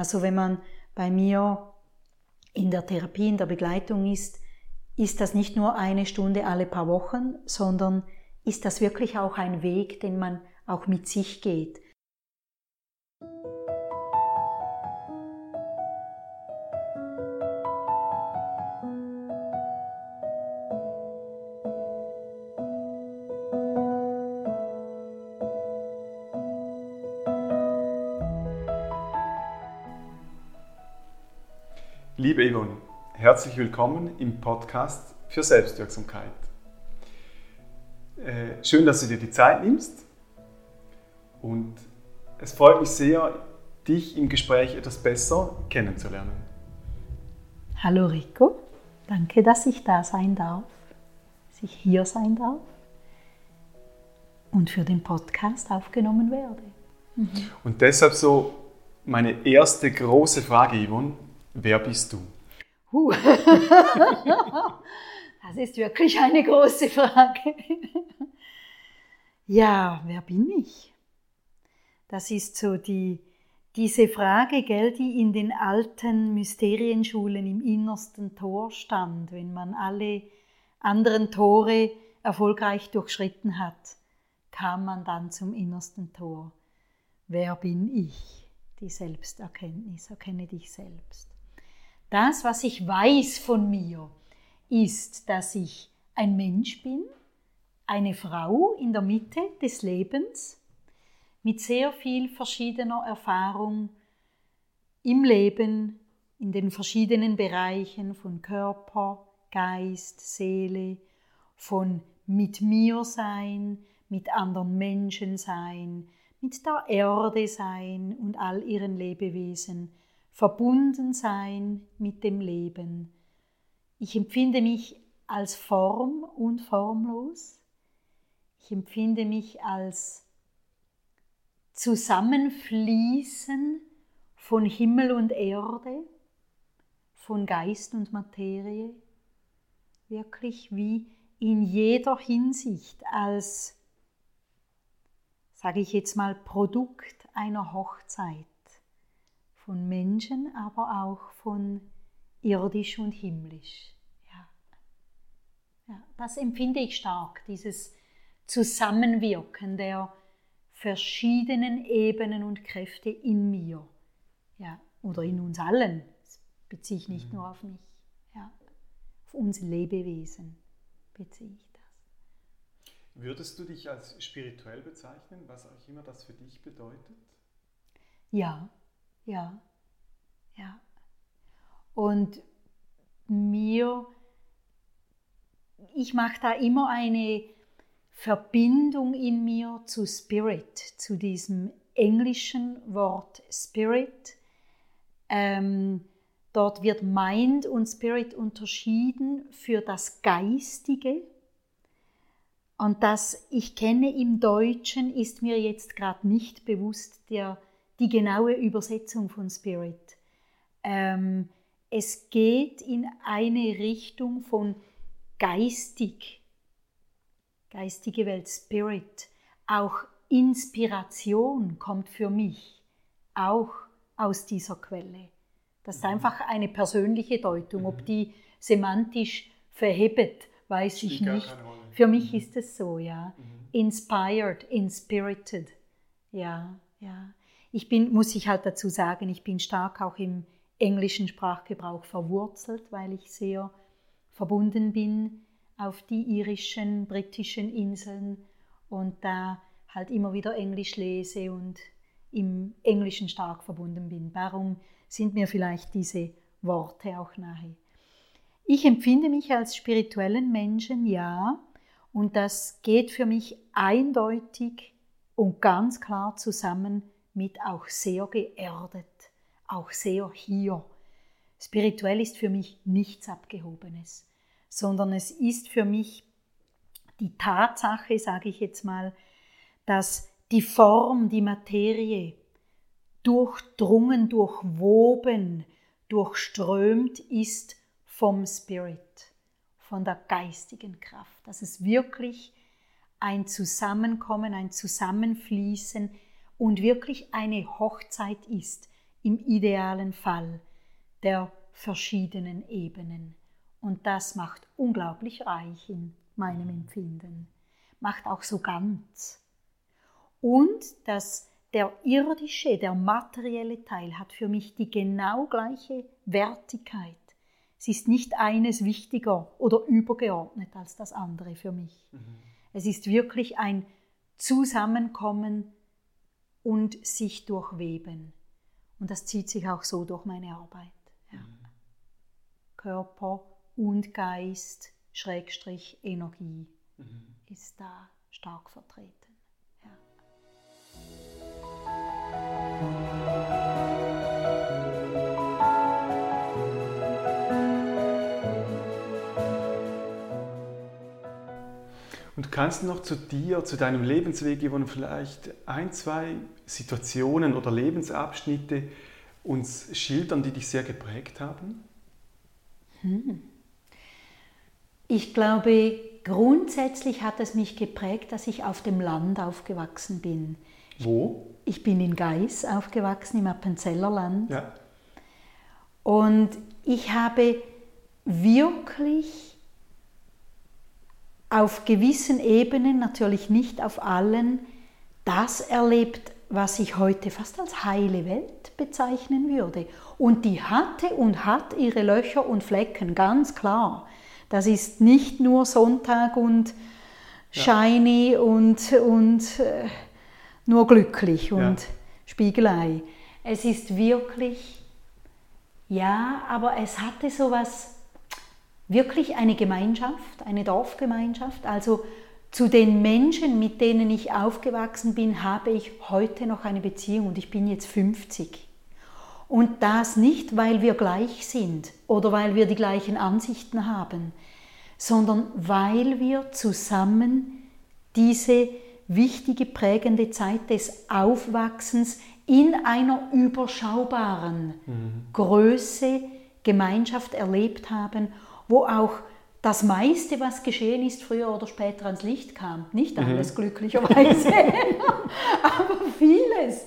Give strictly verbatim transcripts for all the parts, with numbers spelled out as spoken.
Also wenn man bei mir in der Therapie, in der Begleitung ist, ist das nicht nur eine Stunde alle paar Wochen, sondern ist das wirklich auch ein Weg, den man auch mit sich geht. Liebe Yvonne, herzlich willkommen im Podcast für Selbstwirksamkeit. Äh, schön, dass du dir die Zeit nimmst und es freut mich sehr, dich im Gespräch etwas besser kennenzulernen. Hallo Rico, danke, dass ich da sein darf, dass ich hier sein darf und für den Podcast aufgenommen werde. Mhm. Und deshalb so meine erste große Frage, Yvonne. Wer bist du? Uh. Das ist wirklich eine große Frage. Ja, wer bin ich? Das ist so die, diese Frage, gell, die in den alten Mysterienschulen im innersten Tor stand, wenn man alle anderen Tore erfolgreich durchschritten hat, kam man dann zum innersten Tor. Wer bin ich? Die Selbsterkenntnis, erkenne dich selbst. Das, was ich weiß von mir, ist, dass ich ein Mensch bin, eine Frau in der Mitte des Lebens, mit sehr viel verschiedener Erfahrung im Leben, in den verschiedenen Bereichen von Körper, Geist, Seele, von mit mir sein, mit anderen Menschen sein, mit der Erde sein und all ihren Lebewesen, verbunden sein mit dem Leben. Ich empfinde mich als form- und formlos. Ich empfinde mich als Zusammenfließen von Himmel und Erde, von Geist und Materie, wirklich wie in jeder Hinsicht als, sage ich jetzt mal, Produkt einer Hochzeit. Von Menschen, aber auch von irdisch und himmlisch. Ja. Ja, das empfinde ich stark, dieses Zusammenwirken der verschiedenen Ebenen und Kräfte in mir. Ja, oder in uns allen. Das beziehe ich nicht mhm. nur auf mich. Ja. Auf uns Lebewesen beziehe ich das. Würdest du dich als spirituell bezeichnen, was auch immer das für dich bedeutet? Ja. Ja, ja. Und mir, ich mache da immer eine Verbindung in mir zu Spirit, zu diesem englischen Wort Spirit. Ähm, dort wird Mind und Spirit unterschieden für das Geistige. Und das ich kenne im Deutschen ist mir jetzt gerade nicht bewusst, der die genaue Übersetzung von Spirit. Ähm, es geht in eine Richtung von geistig, geistige Welt, Spirit. Auch Inspiration kommt für mich auch aus dieser Quelle. Das ist einfach eine persönliche Deutung. Ob die semantisch verhebt, weiß ich nicht. Für mich ist es so, ja. Inspired, inspirited. Ja, ja. Ich bin, muss ich halt dazu sagen, ich bin stark auch im englischen Sprachgebrauch verwurzelt, weil ich sehr verbunden bin auf die irischen, britischen Inseln und da halt immer wieder Englisch lese und im Englischen stark verbunden bin. Darum sind mir vielleicht diese Worte auch nahe. Ich empfinde mich als spirituellen Menschen, ja, und das geht für mich eindeutig und ganz klar zusammen mit auch sehr geerdet, auch sehr hier. Spirituell ist für mich nichts Abgehobenes, sondern es ist für mich die Tatsache, sage ich jetzt mal, dass die Form, die Materie durchdrungen, durchwoben, durchströmt ist vom Spirit, von der geistigen Kraft. Dass es wirklich ein Zusammenkommen, ein Zusammenfließen und wirklich eine Hochzeit ist, im idealen Fall der verschiedenen Ebenen. Und das macht unglaublich reich in meinem Empfinden, macht auch so ganz. Und das, der irdische, der materielle Teil hat für mich die genau gleiche Wertigkeit. Es ist nicht eines wichtiger oder übergeordnet als das andere für mich. Mhm. Es ist wirklich ein Zusammenkommen und sich durchweben. Und das zieht sich auch so durch meine Arbeit. Ja. Mhm. Körper und Geist, Schrägstrich Energie, mhm. ist da stark vertreten. Ja. Und kannst du noch zu dir, zu deinem Lebensweg, Yvonne, vielleicht ein, zwei Situationen oder Lebensabschnitte uns schildern, die dich sehr geprägt haben? Hm. Ich glaube, grundsätzlich hat es mich geprägt, dass ich auf dem Land aufgewachsen bin. Wo? Ich bin in Gais aufgewachsen, im Appenzellerland. Ja. Und ich habe wirklich auf gewissen Ebenen, natürlich nicht auf allen, das erlebt, was ich heute fast als heile Welt bezeichnen würde. Und die hatte und hat ihre Löcher und Flecken, ganz klar. Das ist nicht nur Sonntag und ja. shiny und, und äh, nur glücklich und ja. Spiegelei. Es ist wirklich, ja, aber es hatte sowas, wirklich eine Gemeinschaft, eine Dorfgemeinschaft. Also zu den Menschen, mit denen ich aufgewachsen bin, habe ich heute noch eine Beziehung und ich bin jetzt fünfzig. Und das nicht, weil wir gleich sind oder weil wir die gleichen Ansichten haben, sondern weil wir zusammen diese wichtige, prägende Zeit des Aufwachsens in einer überschaubaren mhm. Größe, Gemeinschaft erlebt haben, wo auch das meiste, was geschehen ist, früher oder später ans Licht kam. Nicht alles, mhm. glücklicherweise, aber vieles.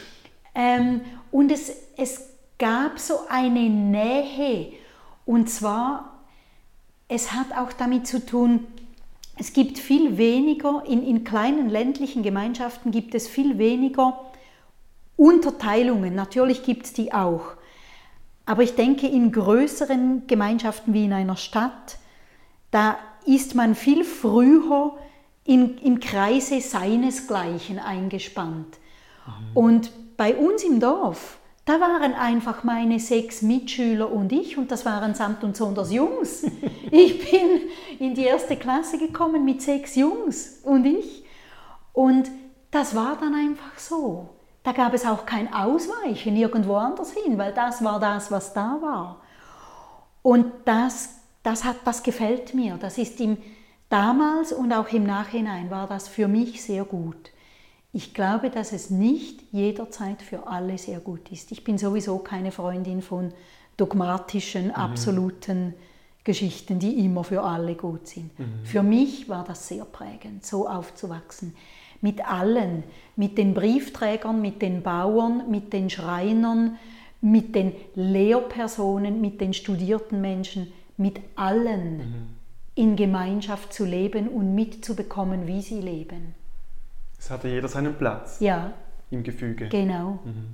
Ähm, und es, es gab so eine Nähe. Und zwar, es hat auch damit zu tun, es gibt viel weniger, in, in kleinen ländlichen Gemeinschaften gibt es viel weniger Unterteilungen. Natürlich gibt es die auch. Aber ich denke, in größeren Gemeinschaften wie in einer Stadt, da ist man viel früher in, im Kreise seinesgleichen eingespannt. Mhm. Und bei uns im Dorf, da waren einfach meine sechs Mitschüler und ich, und das waren samt und sonders Jungs. Ich bin in die erste Klasse gekommen mit sechs Jungs und ich. Und das war dann einfach so. Da gab es auch kein Ausweichen irgendwo anders hin, weil das war das, was da war. Und das, das, hat, das gefällt mir. Das ist im, damals und auch im Nachhinein war das für mich sehr gut. Ich glaube, dass es nicht jederzeit für alle sehr gut ist. Ich bin sowieso keine Freundin von dogmatischen, mhm. absoluten Geschichten, die immer für alle gut sind. Mhm. Für mich war das sehr prägend, so aufzuwachsen. Mit allen, mit den Briefträgern, mit den Bauern, mit den Schreinern, mit den Lehrpersonen, mit den studierten Menschen, mit allen mhm. in Gemeinschaft zu leben und mitzubekommen, wie sie leben. Es hatte jeder seinen Platz ja, im Gefüge. Genau. Mhm.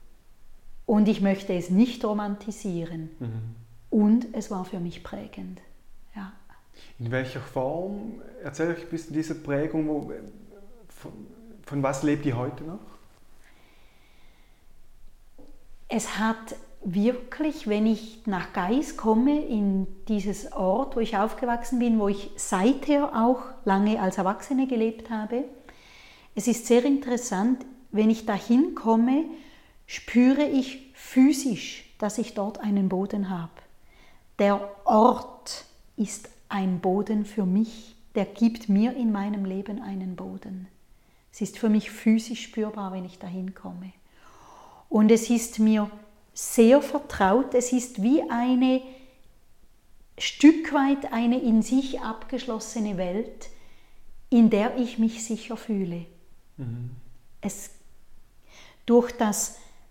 Und ich möchte es nicht romantisieren. Mhm. Und es war für mich prägend. Ja. In welcher Form, erzähl euch ein bisschen diese Prägung, wo, von, von was lebt ihr heute noch? Es hat wirklich, wenn ich nach Gais komme, in dieses Ort, wo ich aufgewachsen bin, wo ich seither auch lange als Erwachsene gelebt habe, es ist sehr interessant, wenn ich dahin komme, spüre ich physisch, dass ich dort einen Boden habe. Der Ort ist ein Boden für mich, der gibt mir in meinem Leben einen Boden. Es ist für mich physisch spürbar, wenn ich dahin komme. Und es ist mir sehr vertraut, es ist wie eine Stück weit eine in sich abgeschlossene Welt, in der ich mich sicher fühle. Mhm. Es, durch das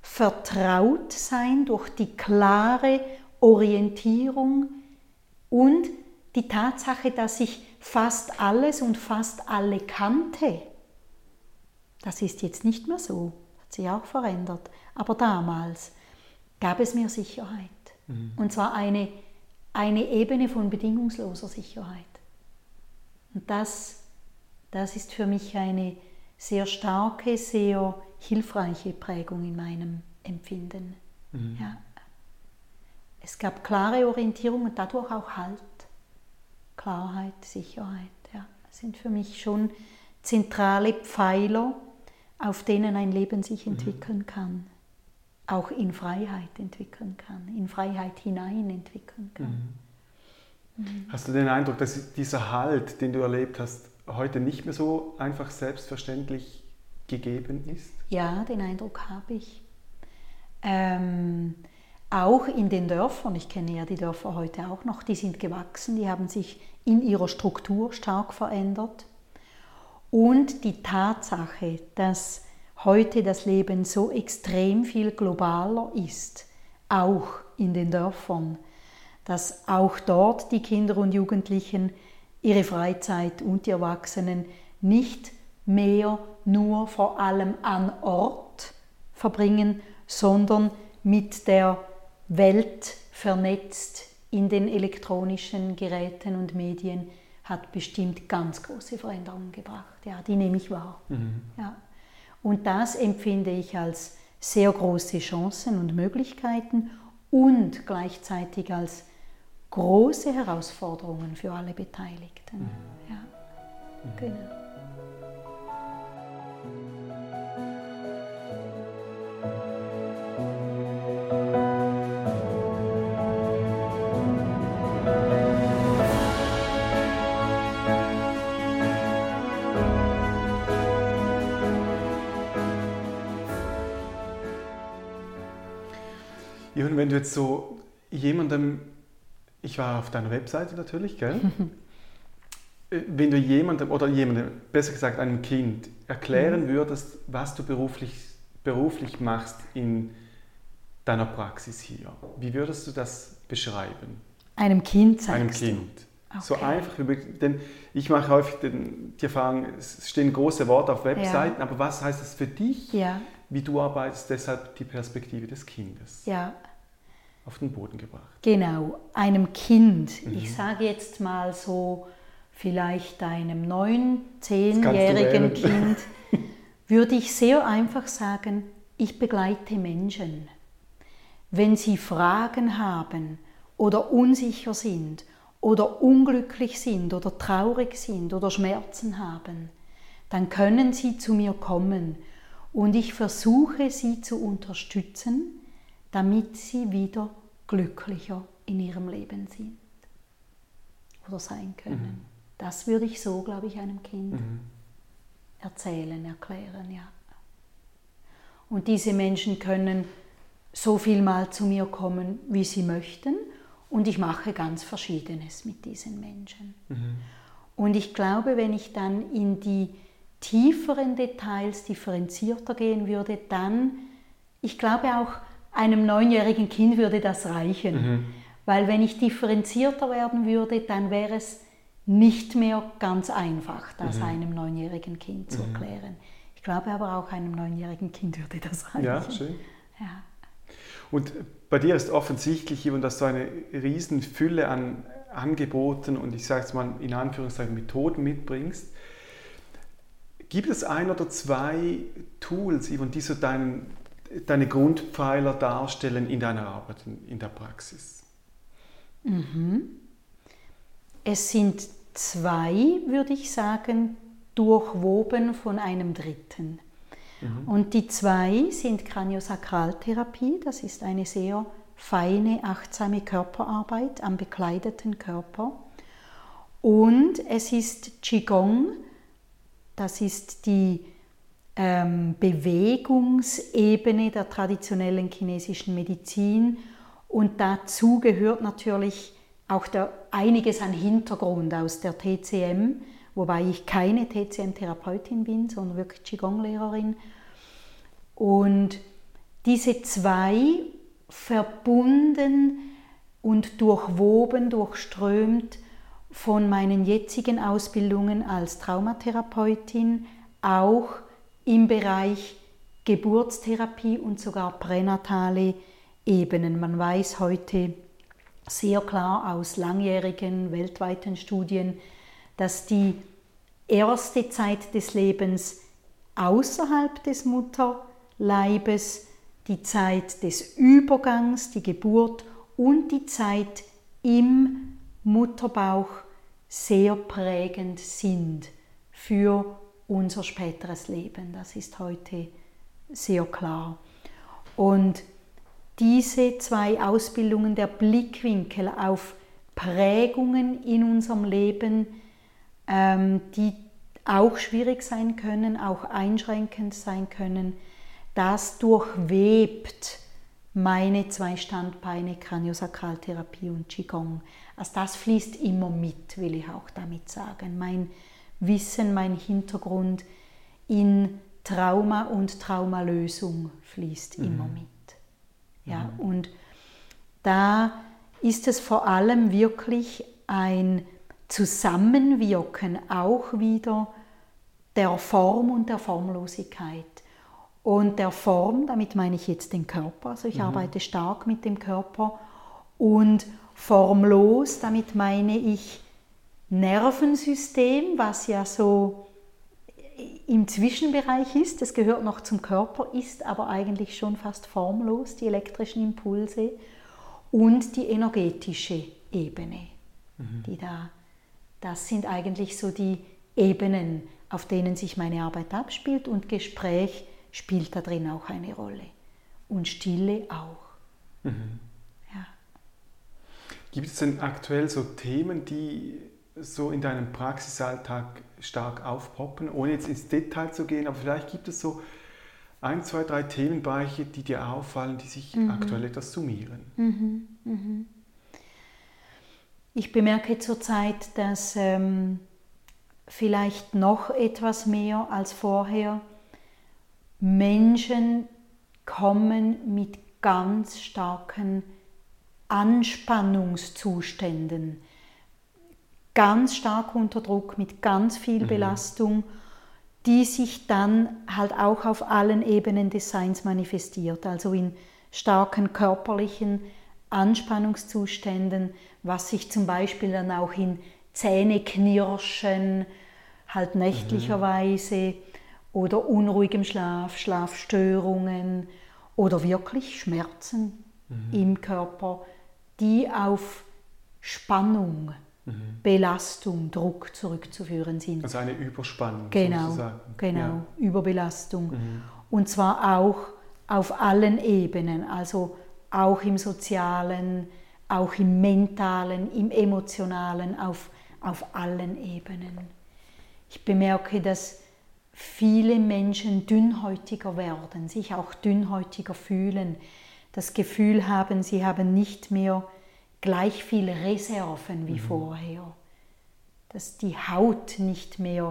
vertraut sein, durch die klare Orientierung und die Tatsache, dass ich fast alles und fast alle kannte. Das ist jetzt nicht mehr so, hat sich auch verändert. Aber damals gab es mir Sicherheit. Mhm. Und zwar eine, eine Ebene von bedingungsloser Sicherheit. Und das, das ist für mich eine sehr starke, sehr hilfreiche Prägung in meinem Empfinden. Mhm. Ja. Es gab klare Orientierung und dadurch auch Halt. Klarheit, Sicherheit, ja, sind für mich schon zentrale Pfeiler, auf denen ein Leben sich entwickeln kann, auch in Freiheit entwickeln kann, in Freiheit hinein entwickeln kann. Mhm. Mhm. Hast du den Eindruck, dass dieser Halt, den du erlebt hast, heute nicht mehr so einfach selbstverständlich gegeben ist? Ja, den Eindruck habe ich. Ähm, Auch in den Dörfern, ich kenne ja die Dörfer heute auch noch, die sind gewachsen, die haben sich in ihrer Struktur stark verändert. Und die Tatsache, dass heute das Leben so extrem viel globaler ist, auch in den Dörfern, dass auch dort die Kinder und Jugendlichen ihre Freizeit und die Erwachsenen nicht mehr nur vor allem an Ort verbringen, sondern mit der Welt vernetzt in den elektronischen Geräten und Medien, hat bestimmt ganz große Veränderungen gebracht. Ja, die nehme ich wahr. Mhm. Ja. Und das empfinde ich als sehr große Chancen und Möglichkeiten und gleichzeitig als große Herausforderungen für alle Beteiligten. Mhm. Ja. Mhm. Genau. Ja, und wenn du jetzt so jemandem, ich war auf deiner Webseite natürlich, gell? Wenn du jemandem, oder jemandem, besser gesagt einem Kind, erklären mhm. würdest, was du beruflich, beruflich machst in deiner Praxis hier, wie würdest du das beschreiben? Einem Kind sagst Einem Kind. Okay. So einfach wie möglich, denn ich mache häufig den, die Erfahrung, es stehen große Worte auf Webseiten, ja. aber was heißt das für dich? Ja. Wie du arbeitest, deshalb die Perspektive des Kindes ja. auf den Boden gebracht. Genau, einem Kind, mhm. ich sage jetzt mal so, vielleicht einem neun-, zehnjährigen Kind, würde ich sehr einfach sagen, ich begleite Menschen. Wenn sie Fragen haben oder unsicher sind oder unglücklich sind oder traurig sind oder Schmerzen haben, dann können sie zu mir kommen. Und ich versuche, sie zu unterstützen, damit sie wieder glücklicher in ihrem Leben sind oder sein können. Mhm. Das würde ich so, glaube ich, einem Kind mhm. erzählen, erklären, ja. Und diese Menschen können so viel mal zu mir kommen, wie sie möchten, und ich mache ganz Verschiedenes mit diesen Menschen. Mhm. Und ich glaube, wenn ich dann in die tieferen Details differenzierter gehen würde, dann, ich glaube auch einem neunjährigen Kind würde das reichen. Mhm. Weil wenn ich differenzierter werden würde, dann wäre es nicht mehr ganz einfach, das mhm. einem neunjährigen Kind zu erklären. Mhm. Ich glaube aber auch einem neunjährigen Kind würde das reichen. Ja, schön. Ja. Und bei dir ist offensichtlich, dass du eine riesen Fülle an Angeboten und ich sage es mal in Anführungszeichen Methoden mitbringst. Gibt es ein oder zwei Tools, die so dein, deine Grundpfeiler darstellen in deiner Arbeit, in der Praxis? Mhm. Es sind zwei, würde ich sagen, durchwoben von einem dritten. Mhm. Und die zwei sind Kraniosakraltherapie, das ist eine sehr feine, achtsame Körperarbeit am bekleideten Körper. Und es ist Qigong, das ist die ähm, Bewegungsebene der traditionellen chinesischen Medizin. Und dazu gehört natürlich auch der, einiges an Hintergrund aus der T C M, wobei ich keine T C M-Therapeutin bin, sondern wirklich Qigong-Lehrerin. Und diese zwei verbunden und durchwoben, durchströmt von meinen jetzigen Ausbildungen als Traumatherapeutin, auch im Bereich Geburtstherapie und sogar pränatale Ebenen. Man weiß heute sehr klar aus langjährigen weltweiten Studien, dass die erste Zeit des Lebens außerhalb des Mutterleibes, die Zeit des Übergangs, die Geburt und die Zeit im Mutterbauch sehr prägend sind für unser späteres Leben. Das ist heute sehr klar. Und diese zwei Ausbildungen, der Blickwinkel auf Prägungen in unserem Leben, ähm, die auch schwierig sein können, auch einschränkend sein können, das durchwebt meine zwei Standbeine, Kraniosakraltherapie und Qigong. Also das fließt immer mit, will ich auch damit sagen. Mein Wissen, mein Hintergrund in Trauma und Traumalösung fließt mhm. immer mit. Ja, mhm. Und da ist es vor allem wirklich ein Zusammenwirken auch wieder der Form und der Formlosigkeit. Und der Form, damit meine ich jetzt den Körper, also ich mhm. arbeite stark mit dem Körper, und formlos, damit meine ich Nervensystem, was ja so im Zwischenbereich ist, das gehört noch zum Körper, ist aber eigentlich schon fast formlos, die elektrischen Impulse, und die energetische Ebene, mhm. die da, das sind eigentlich so die Ebenen, auf denen sich meine Arbeit abspielt, und Gespräch spielt da drin auch eine Rolle und Stille auch. Mhm. Ja. Gibt es denn aktuell so Themen, die so in deinem Praxisalltag stark aufpoppen, ohne jetzt ins Detail zu gehen, aber vielleicht gibt es so ein, zwei, drei Themenbereiche, die dir auffallen, die sich mhm. aktuell etwas summieren? Mhm. Mhm. Ich bemerke zurzeit, dass ähm, vielleicht noch etwas mehr als vorher Menschen kommen mit ganz starken Anspannungszuständen, ganz stark unter Druck, mit ganz viel mhm. Belastung, die sich dann halt auch auf allen Ebenen des Seins manifestiert, also in starken körperlichen Anspannungszuständen, was sich zum Beispiel dann auch in Zähneknirschen, halt nächtlicherweise, mhm. oder unruhigem Schlaf, Schlafstörungen oder wirklich Schmerzen mhm. im Körper, die auf Spannung, mhm. Belastung, Druck zurückzuführen sind. Also eine Überspannung genau, sozusagen. Genau, ja. Überbelastung. Mhm. Und zwar auch auf allen Ebenen, also auch im Sozialen, auch im Mentalen, im Emotionalen, auf, auf allen Ebenen. Ich bemerke, dass viele Menschen dünnhäutiger werden, sich auch dünnhäutiger fühlen, das Gefühl haben, sie haben nicht mehr gleich viele Reserven wie mhm. vorher, dass die Haut nicht mehr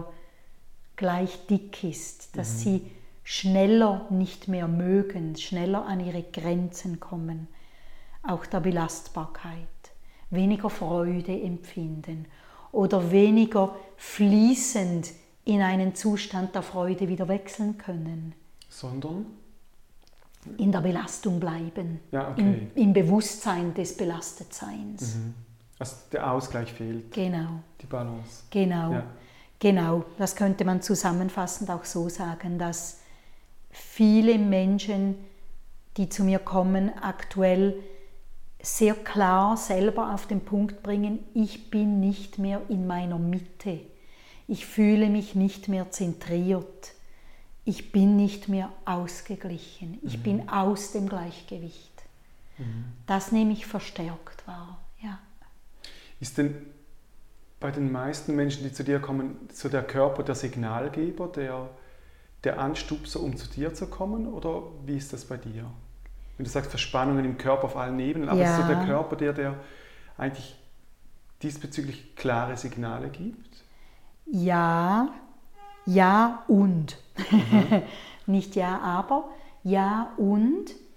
gleich dick ist, dass mhm. sie schneller nicht mehr mögen, schneller an ihre Grenzen kommen, auch der Belastbarkeit, weniger Freude empfinden oder weniger fließend in einen Zustand der Freude wieder wechseln können. Sondern? In der Belastung bleiben, ja, okay. im, im Bewusstsein des Belastetseins. Mhm. Also der Ausgleich fehlt. Genau. Die Balance. Genau. Ja. Genau. Das könnte man zusammenfassend auch so sagen, dass viele Menschen, die zu mir kommen, aktuell sehr klar selber auf den Punkt bringen, ich bin nicht mehr in meiner Mitte. Ich fühle mich nicht mehr zentriert. Ich bin nicht mehr ausgeglichen. Ich mhm. bin aus dem Gleichgewicht. Mhm. Das nehme ich verstärkt wahr. Ja. Ist denn bei den meisten Menschen, die zu dir kommen, so der Körper der Signalgeber, der, der Anstupser, um zu dir zu kommen? Oder wie ist das bei dir? Wenn du sagst, Verspannungen im Körper auf allen Ebenen, aber ja. ist so der Körper der, der eigentlich diesbezüglich klare Signale gibt? Ja, ja und. Mhm. Nicht ja, aber ja und.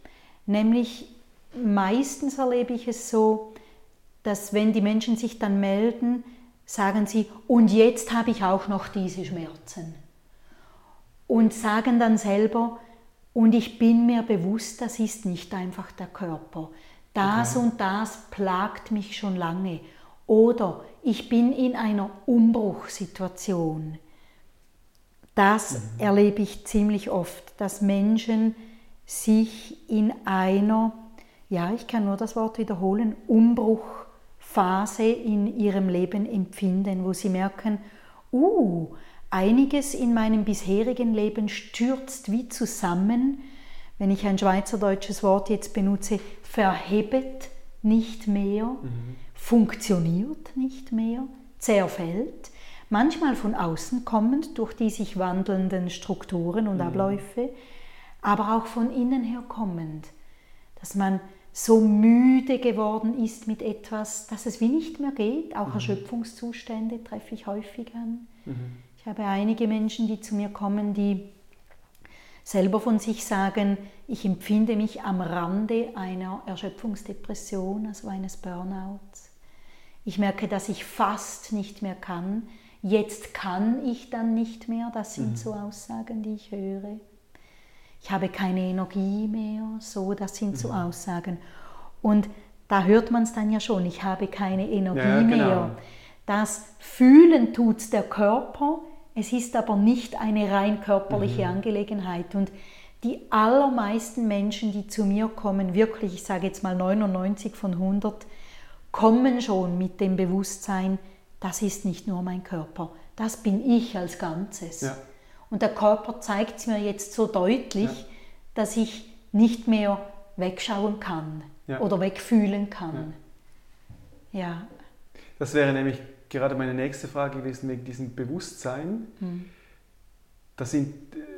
Nämlich meistens erlebe ich es so, dass wenn die Menschen sich dann melden, sagen sie, und jetzt habe ich auch noch diese Schmerzen. Und sagen dann selber, und ich bin mir bewusst, das ist nicht einfach der Körper. Das okay. und das plagt mich schon lange. Oder ich bin in einer Umbruchssituation. Das mhm. erlebe ich ziemlich oft, dass Menschen sich in einer, ja, ich kann nur das Wort wiederholen, Umbruchphase in ihrem Leben empfinden, wo sie merken, uh, einiges in meinem bisherigen Leben stürzt wie zusammen, wenn ich ein schweizerdeutsches Wort jetzt benutze, verhebt nicht mehr, mhm. funktioniert nicht mehr, zerfällt, manchmal von außen kommend durch die sich wandelnden Strukturen und mhm. Abläufe, aber auch von innen her kommend, dass man so müde geworden ist mit etwas, dass es wie nicht mehr geht. Auch mhm. Erschöpfungszustände treffe ich häufig an. Mhm. Ich habe einige Menschen, die zu mir kommen, die selber von sich sagen, ich empfinde mich am Rande einer Erschöpfungsdepression, also eines Burnouts. Ich merke, dass ich fast nicht mehr kann. Jetzt kann ich dann nicht mehr. Das sind mhm. so Aussagen, die ich höre. Ich habe keine Energie mehr. So, das sind mhm. so Aussagen. Und da hört man es dann ja schon. Ich habe keine Energie ja, genau. mehr. Das Fühlen tut der Körper. Es ist aber nicht eine rein körperliche mhm. Angelegenheit. Und die allermeisten Menschen, die zu mir kommen, wirklich, ich sage jetzt mal neunundneunzig von hundert, kommen schon mit dem Bewusstsein, das ist nicht nur mein Körper, das bin ich als Ganzes. Ja. Und der Körper zeigt es mir jetzt so deutlich, ja. dass ich nicht mehr wegschauen kann ja. oder wegfühlen kann. Ja. ja. Das wäre nämlich gerade meine nächste Frage gewesen, wegen diesem Bewusstsein. Hm. Das sind,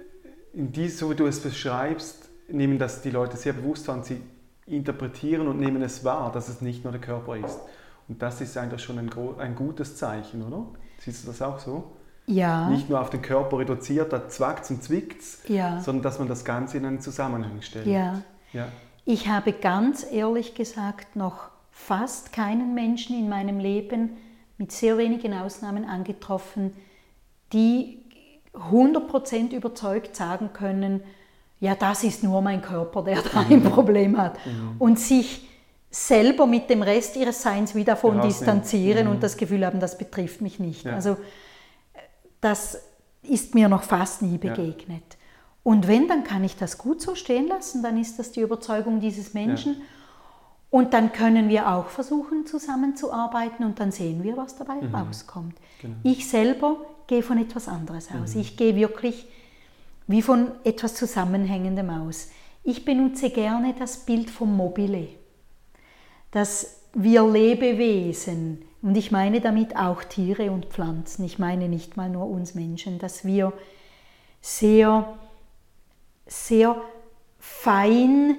in die, so wie du es beschreibst, nehmen das die Leute sehr bewusst wahr und sie interpretieren und nehmen es wahr, dass es nicht nur der Körper ist. Und das ist eigentlich schon ein, ein gutes Zeichen, oder? Siehst du das auch so? Ja. Nicht nur auf den Körper reduziert, da zwackt und zwickt, ja. sondern dass man das Ganze in einen Zusammenhang stellt. Ja. Ja. Ich habe ganz ehrlich gesagt noch fast keinen Menschen in meinem Leben mit sehr wenigen Ausnahmen angetroffen, die hundert Prozent überzeugt sagen können, ja, das ist nur mein Körper, der da ein Problem hat. Mhm. Und sich selber mit dem Rest ihres Seins wie davon ja, distanzieren mhm. und das Gefühl haben, das betrifft mich nicht. Ja. Also das ist mir noch fast nie begegnet. Ja. Und wenn, dann kann ich das gut so stehen lassen, dann ist das die Überzeugung dieses Menschen. Ja. Und dann können wir auch versuchen, zusammenzuarbeiten und dann sehen wir, was dabei mhm. rauskommt. Genau. Ich selber gehe von etwas anderes aus. Mhm. Ich gehe wirklich wie von etwas Zusammenhängendem aus. Ich benutze gerne das Bild vom Mobile, dass wir Lebewesen, und ich meine damit auch Tiere und Pflanzen, ich meine nicht mal nur uns Menschen, dass wir sehr, sehr fein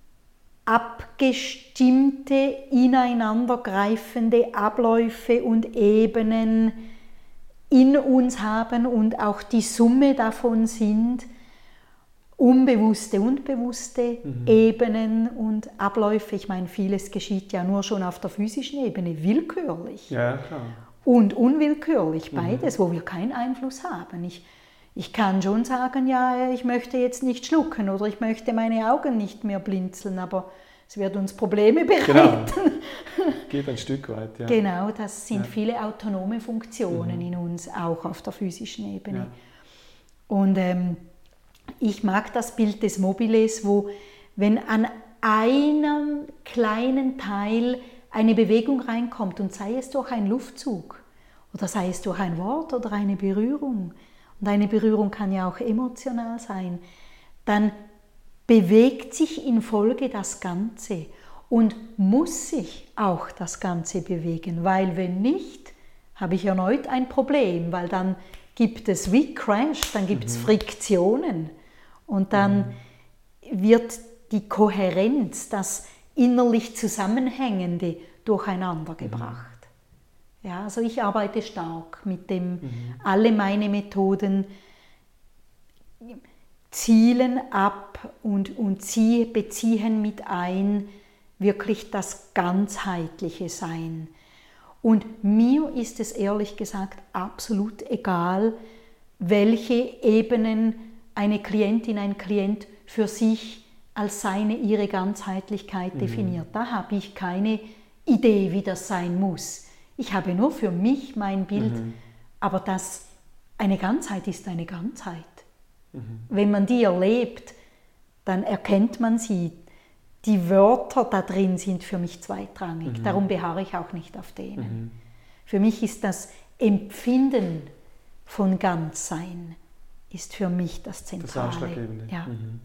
abgestimmte, ineinandergreifende Abläufe und Ebenen in uns haben und auch die Summe davon sind unbewusste und bewusste mhm. Ebenen und Abläufe. Ich meine, vieles geschieht ja nur schon auf der physischen Ebene, willkürlich ja, klar. und unwillkürlich, beides, mhm. wo wir keinen Einfluss haben. Ich, ich kann schon sagen, ja, ich möchte jetzt nicht schlucken oder ich möchte meine Augen nicht mehr blinzeln, aber es wird uns Probleme bereiten. Genau. Geht ein Stück weit, ja. Genau, das sind ja. viele autonome Funktionen mhm. in uns, auch auf der physischen Ebene. Ja. Und ähm, ich mag das Bild des Mobiles, wo, wenn an einem kleinen Teil eine Bewegung reinkommt, und sei es durch einen Luftzug oder sei es durch ein Wort oder eine Berührung, und eine Berührung kann ja auch emotional sein, dann bewegt sich in Folge das Ganze und muss sich auch das Ganze bewegen, weil wenn nicht, habe ich erneut ein Problem, weil dann gibt es wie Crash, dann gibt es mhm. Friktionen und dann mhm. wird die Kohärenz, das innerlich Zusammenhängende durcheinander gebracht. Mhm. Ja, also ich arbeite stark mit dem, mhm. alle meine Methoden zielen ab und, und sie beziehen mit ein wirklich das ganzheitliche Sein. Und mir ist es ehrlich gesagt absolut egal, welche Ebenen eine Klientin, ein Klient für sich als seine, ihre Ganzheitlichkeit mhm. definiert. Da habe ich keine Idee, wie das sein muss. Ich habe nur für mich mein Bild, mhm. aber das, eine Ganzheit ist eine Ganzheit. Mhm. Wenn man die erlebt, dann erkennt man sie. Die Wörter da drin sind für mich zweitrangig, mhm. darum beharre ich auch nicht auf denen. Mhm. Für mich ist das Empfinden von Ganzsein ist für mich das Zentrale. Das Ausschlaggebende. Ja. Mhm.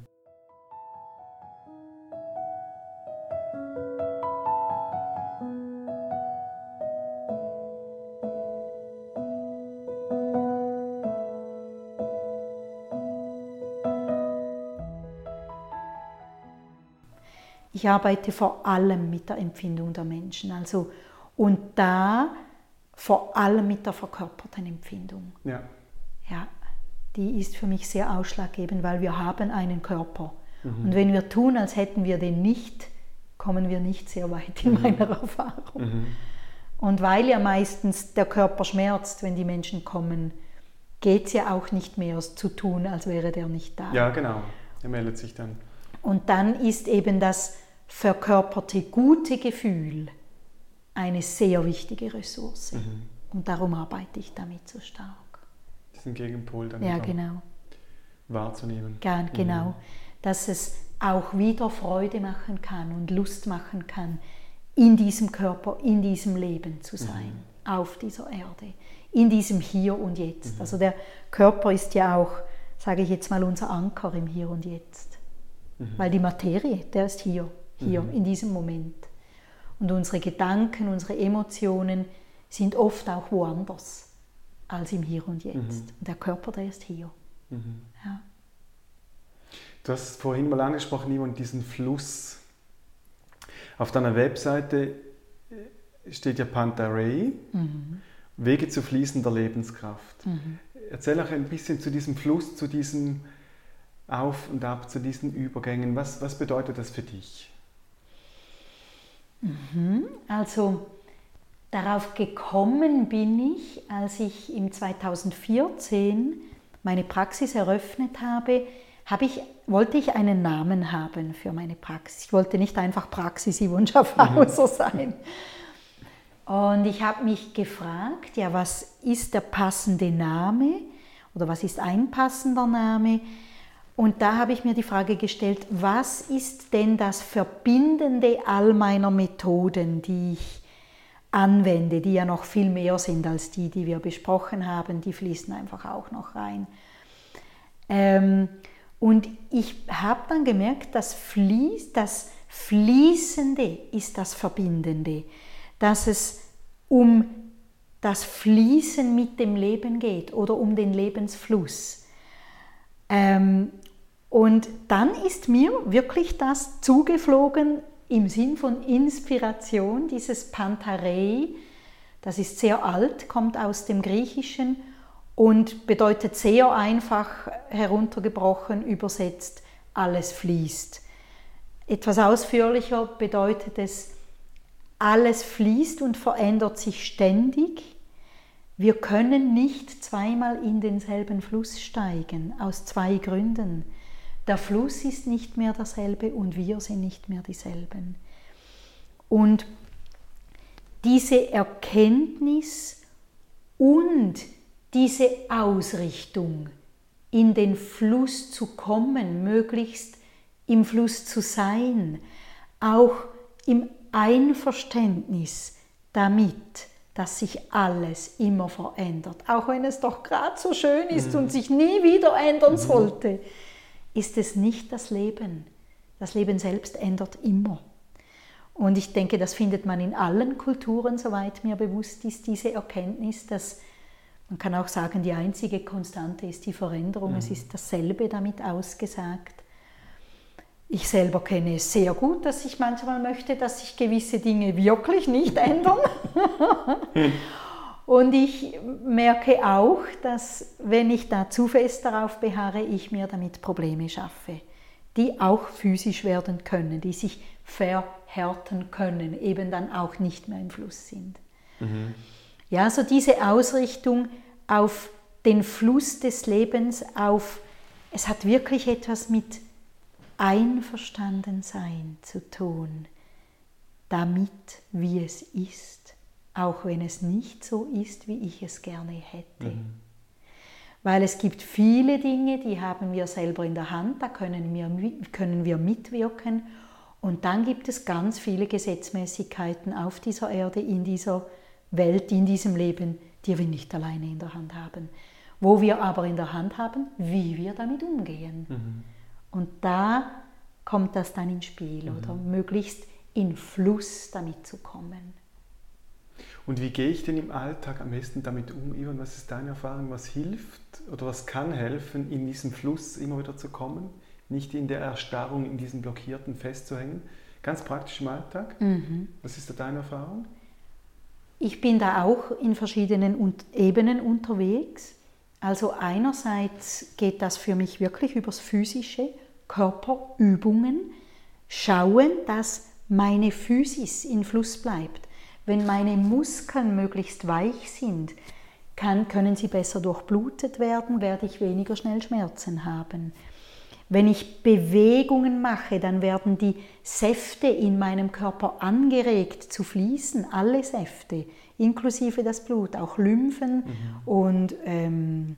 Ich arbeite vor allem mit der Empfindung der Menschen, also und da vor allem mit der verkörperten Empfindung. Ja. Ja, die ist für mich sehr ausschlaggebend, weil wir haben einen Körper. Mhm. Und wenn wir tun, als hätten wir den nicht, kommen wir nicht sehr weit in mhm. meiner Erfahrung. Mhm. Und weil ja meistens der Körper schmerzt, wenn die Menschen kommen, geht es ja auch nicht mehr zu tun, als wäre der nicht da. Ja, genau. Er meldet sich dann. Und dann ist eben das verkörperte gute Gefühl eine sehr wichtige Ressource. Mhm. Und darum arbeite ich damit so stark. Diesen Gegenpol dann ja, genau. wahrzunehmen. Ja, genau. Mhm. Dass es auch wieder Freude machen kann und Lust machen kann, in diesem Körper, in diesem Leben zu sein, mhm. auf dieser Erde, in diesem Hier und Jetzt. Mhm. Also der Körper ist ja auch, sage ich jetzt mal, unser Anker im Hier und Jetzt. Mhm. Weil die Materie, der ist hier, hier, mhm. in diesem Moment. Und unsere Gedanken, unsere Emotionen sind oft auch woanders als im Hier und Jetzt. Mhm. Und der Körper, der ist hier. Mhm. Ja. Du hast vorhin mal angesprochen, Yvonne, diesen Fluss. Auf deiner Webseite steht ja Pantarei, mhm. Wege zu fließender Lebenskraft. Mhm. Erzähl auch ein bisschen zu diesem Fluss, zu diesem Auf und Ab, zu diesen Übergängen. Was, was bedeutet das für dich? Mhm. Also darauf gekommen bin ich, als ich im zweitausendvierzehn meine Praxis eröffnet habe, habe ich, wollte ich einen Namen haben für meine Praxis. Ich wollte nicht einfach Praxis Yvonne Schaffhauser mhm. sein. Und ich habe mich gefragt, ja, was ist der passende Name oder was ist ein passender Name? Und da habe ich mir die Frage gestellt, was ist denn das Verbindende all meiner Methoden, die ich anwende, die ja noch viel mehr sind als die, die wir besprochen haben, die fließen einfach auch noch rein. Ähm, und ich habe dann gemerkt, das, Fließ, das Fließende ist das Verbindende, dass es um das Fließen mit dem Leben geht oder um den Lebensfluss. Ähm, und dann ist mir wirklich das zugeflogen im Sinn von Inspiration, dieses Pantarei, das ist sehr alt, kommt aus dem Griechischen und bedeutet sehr einfach heruntergebrochen, übersetzt, alles fließt. Etwas ausführlicher bedeutet es, alles fließt und verändert sich ständig. Wir können nicht zweimal in denselben Fluss steigen, aus zwei Gründen. Der Fluss ist nicht mehr derselbe und wir sind nicht mehr dieselben. Und diese Erkenntnis und diese Ausrichtung, in den Fluss zu kommen, möglichst im Fluss zu sein, auch im Einverständnis damit, dass sich alles immer verändert, auch wenn es doch gerade so schön ist mhm. und sich nie wieder ändern mhm. sollte, ist es nicht das Leben. Das Leben selbst ändert immer. Und ich denke, das findet man in allen Kulturen, soweit mir bewusst ist, diese Erkenntnis, dass man kann auch sagen, die einzige Konstante ist die Veränderung. Mhm. Es ist dasselbe damit ausgesagt. Ich selber kenne es sehr gut, dass ich manchmal möchte, dass sich gewisse Dinge wirklich nicht ändern. Und ich merke auch, dass wenn ich da zu fest darauf beharre, ich mir damit Probleme schaffe, die auch physisch werden können, die sich verhärten können, eben dann auch nicht mehr im Fluss sind. Mhm. Ja, so diese Ausrichtung auf den Fluss des Lebens, auf, es hat wirklich etwas mit Einverstandensein zu tun, damit, wie es ist, auch wenn es nicht so ist, wie ich es gerne hätte. Mhm. Weil es gibt viele Dinge, die haben wir selber in der Hand, da können wir, können wir mitwirken. Und dann gibt es ganz viele Gesetzmäßigkeiten auf dieser Erde, in dieser Welt, in diesem Leben, die wir nicht alleine in der Hand haben. Wo wir aber in der Hand haben, wie wir damit umgehen. Mhm. Und da kommt das dann ins Spiel, mhm. oder möglichst in Fluss damit zu kommen. Und wie gehe ich denn im Alltag am besten damit um, Yvonne? Was ist deine Erfahrung? Was hilft oder was kann helfen, in diesem Fluss immer wieder zu kommen? Nicht in der Erstarrung, in diesem Blockierten festzuhängen? Ganz praktisch im Alltag. Mhm. Was ist da deine Erfahrung? Ich bin da auch in verschiedenen Ebenen unterwegs. Also einerseits geht das für mich wirklich übers Physische, Körperübungen, schauen, dass meine Physis in Fluss bleibt. Wenn meine Muskeln möglichst weich sind, kann, können sie besser durchblutet werden, werde ich weniger schnell Schmerzen haben. Wenn ich Bewegungen mache, dann werden die Säfte in meinem Körper angeregt zu fließen, alle Säfte, inklusive das Blut, auch Lymphen mhm. und ähm,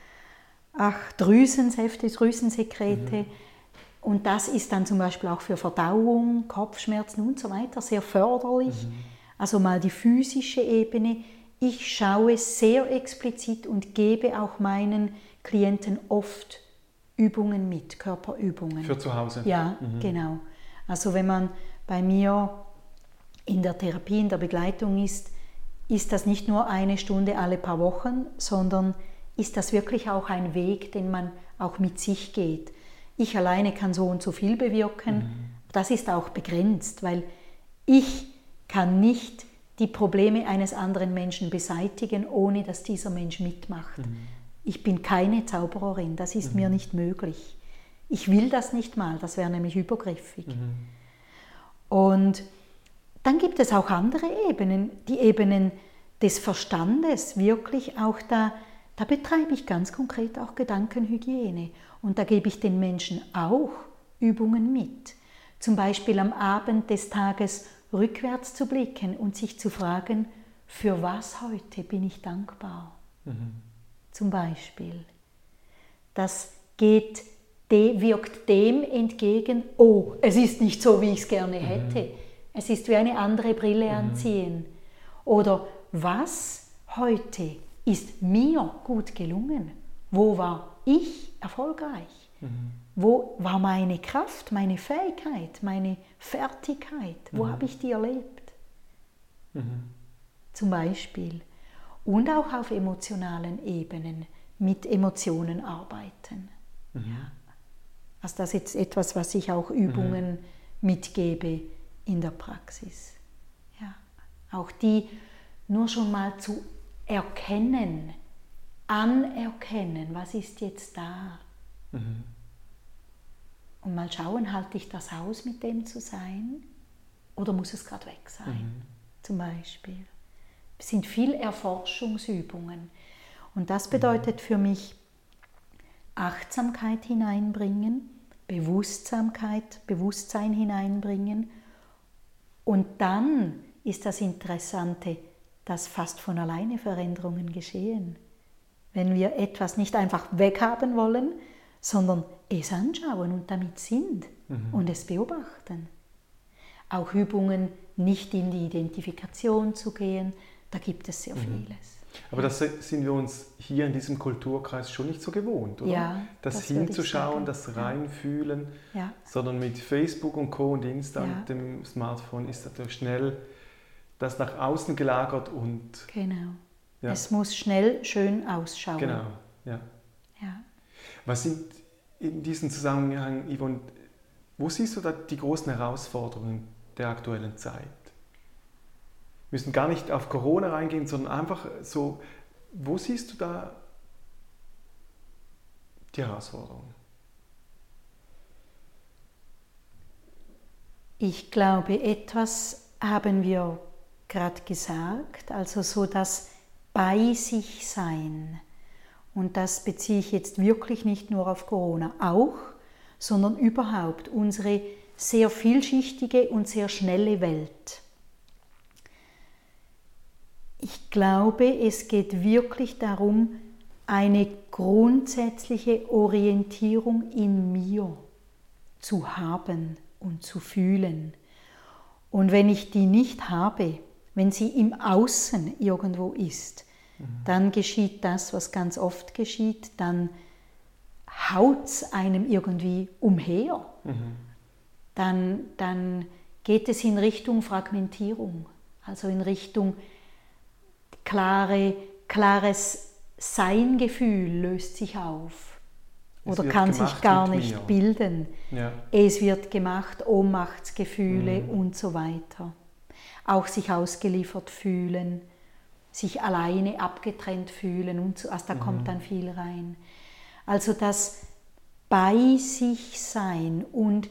ach, Drüsensäfte, Drüsensekrete. Mhm. Und das ist dann zum Beispiel auch für Verdauung, Kopfschmerzen und so weiter sehr förderlich. Mhm. Also mal die physische Ebene. Ich schaue sehr explizit und gebe auch meinen Klienten oft Übungen mit, Körperübungen. Für zu Hause? Ja, mhm. genau. Also wenn man bei mir in der Therapie, in der Begleitung ist, ist das nicht nur eine Stunde alle paar Wochen, sondern ist das wirklich auch ein Weg, den man auch mit sich geht. Ich alleine kann so und so viel bewirken. Mhm. Das ist auch begrenzt, weil ich kann nicht die Probleme eines anderen Menschen beseitigen, ohne dass dieser Mensch mitmacht. Mhm. Ich bin keine Zaubererin, das ist mhm. mir nicht möglich. Ich will das nicht mal, das wäre nämlich übergriffig. Mhm. Und dann gibt es auch andere Ebenen, die Ebenen des Verstandes, wirklich auch da, da betreibe ich ganz konkret auch Gedankenhygiene. Und da gebe ich den Menschen auch Übungen mit. Zum Beispiel am Abend des Tages rückwärts zu blicken und sich zu fragen, für was heute bin ich dankbar? Mhm. Zum Beispiel. Das geht, wirkt dem entgegen, oh, es ist nicht so, wie ich es gerne hätte. Mhm. Es ist wie eine andere Brille anziehen. Mhm. Oder was heute ist mir gut gelungen? Wo war ich erfolgreich? Mhm. Wo war meine Kraft, meine Fähigkeit, meine Fertigkeit? Wo mhm. habe ich die erlebt? Mhm. Zum Beispiel. Und auch auf emotionalen Ebenen mit Emotionen arbeiten. Mhm. Ja. Also das ist jetzt etwas, was ich auch Übungen mhm. mitgebe in der Praxis. Ja. Auch die nur schon mal zu erkennen, anerkennen, was ist jetzt da? Mhm. Und mal schauen, halte ich das aus, mit dem zu sein? Oder muss es gerade weg sein? Mhm. Zum Beispiel. Es sind viel Erforschungsübungen. Und das bedeutet für mich Achtsamkeit hineinbringen, Bewusstsamkeit, Bewusstsein hineinbringen. Und dann ist das Interessante, dass fast von alleine Veränderungen geschehen. Wenn wir etwas nicht einfach weghaben wollen, sondern es anschauen und damit sind mhm. und es beobachten. Auch Übungen, nicht in die Identifikation zu gehen, da gibt es sehr mhm. vieles. Aber das sind wir uns hier in diesem Kulturkreis schon nicht so gewohnt, oder? Ja, das, das hinzuschauen, das reinfühlen, ja. sondern mit Facebook und Co. und Insta ja. und dem Smartphone ist natürlich schnell das nach außen gelagert und... Genau. Ja. Es muss schnell schön ausschauen. Genau, ja. ja. Was sind in diesem Zusammenhang, Yvonne, wo siehst du da die großen Herausforderungen der aktuellen Zeit? müssen gar nicht auf Corona reingehen, sondern einfach so, wo siehst du da die Herausforderung? Ich glaube, etwas haben wir gerade gesagt, also so das bei sich sein. Und das beziehe ich jetzt wirklich nicht nur auf Corona, auch, sondern überhaupt unsere sehr vielschichtige und sehr schnelle Welt. Ich glaube, es geht wirklich darum, eine grundsätzliche Orientierung in mir zu haben und zu fühlen. Und wenn ich die nicht habe, wenn sie im Außen irgendwo ist, mhm. dann geschieht das, was ganz oft geschieht, dann haut es einem irgendwie umher. Mhm. Dann, dann geht es in Richtung Fragmentierung, also in Richtung klare, klares Seingefühl löst sich auf oder kann sich gar nicht mir. bilden. Ja. Es wird gemacht, Ohnmachtsgefühle mhm. und so weiter. Auch sich ausgeliefert fühlen, sich alleine abgetrennt fühlen und so, also da mhm. kommt dann viel rein. Also das bei sich sein und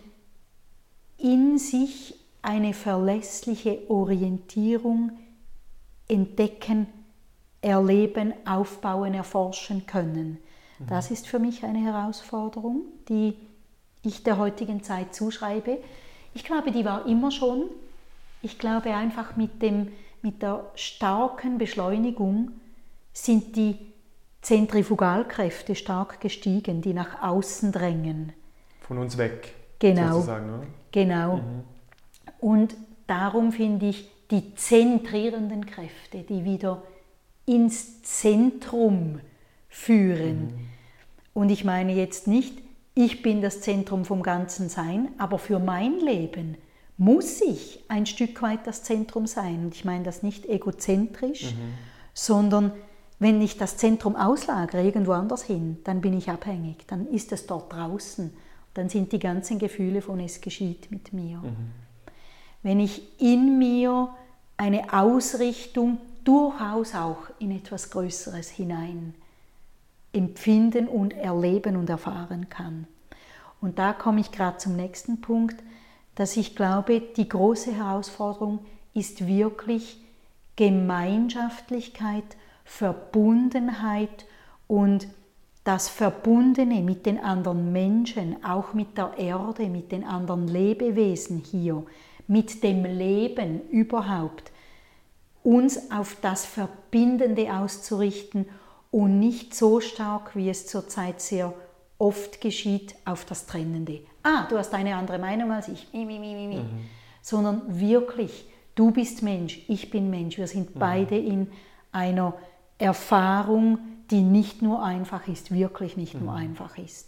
in sich eine verlässliche Orientierung entdecken, erleben, aufbauen, erforschen können. Mhm. Das ist für mich eine Herausforderung, die ich der heutigen Zeit zuschreibe. Ich glaube, die war immer schon. Ich glaube einfach mit, dem, mit der starken Beschleunigung sind die Zentrifugalkräfte stark gestiegen, die nach außen drängen. Von uns weg, genau, sozusagen, oder? Genau. Mhm. Und darum finde ich die zentrierenden Kräfte, die wieder ins Zentrum führen. Mhm. Und ich meine jetzt nicht, ich bin das Zentrum vom ganzen Sein, aber für mein Leben muss ich ein Stück weit das Zentrum sein. Und ich meine das nicht egozentrisch, mhm. sondern wenn ich das Zentrum auslagere irgendwo anders hin, dann bin ich abhängig, dann ist es dort draußen. Dann sind die ganzen Gefühle von es geschieht mit mir. Mhm. Wenn ich in mir eine Ausrichtung durchaus auch in etwas Größeres hinein empfinden und erleben und erfahren kann. Und da komme ich gerade zum nächsten Punkt, dass ich glaube, die große Herausforderung ist wirklich Gemeinschaftlichkeit, Verbundenheit und das Verbundene mit den anderen Menschen, auch mit der Erde, mit den anderen Lebewesen hier, mit dem Leben überhaupt, uns auf das Verbindende auszurichten und nicht so stark, wie es zurzeit sehr oft geschieht, auf das Trennende. Ah, du hast eine andere Meinung als ich, mi, mi, mi, mi. Mhm. Sondern wirklich, du bist Mensch, ich bin Mensch. Wir sind mhm. beide in einer Erfahrung, die nicht nur einfach ist, wirklich nicht mhm. nur einfach ist.